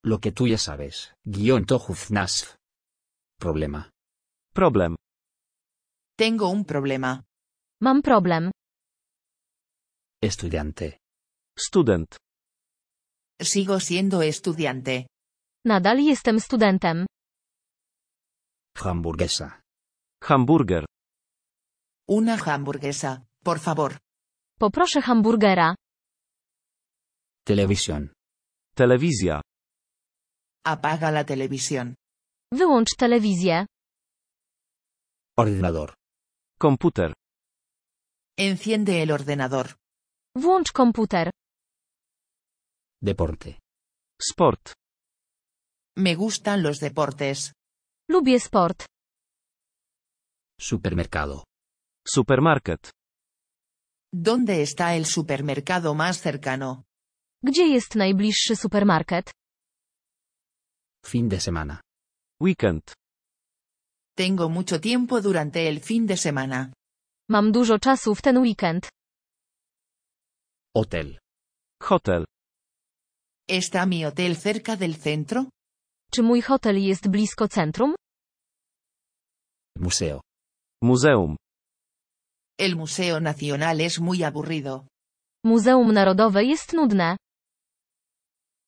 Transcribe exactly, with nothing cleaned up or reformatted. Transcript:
Lo que tú ya sabes. Guión tohuf nasf. Problema. Problem. Tengo un problema. Mam problem. Estudiante. Student. Sigo siendo estudiante. Nadal jestem studentem. Hamburguesa. Hamburger. Una hamburguesa, por favor. Poproszę hamburgera. Televisión. Telewizja. Apaga la televisión. Wyłącz telewizję. Ordenador. Komputer. Enciende el ordenador. Włącz komputer. Deporte. Sport. Me gustan los deportes. Lubię sport. Supermercado. Supermarket. ¿Dónde está el supermercado más cercano? Gdzie jest najbliższy supermarket? Fin de semana. Weekend. Tengo mucho tiempo durante el fin de semana. Mam dużo czasu w ten weekend. Hotel. Hotel. ¿Está mi hotel cerca del centro? Czy mój hotel jest blisko centrum? Museo. Muzeum. El Museo Nacional es muy aburrido. Muzeum Narodowe jest nudne.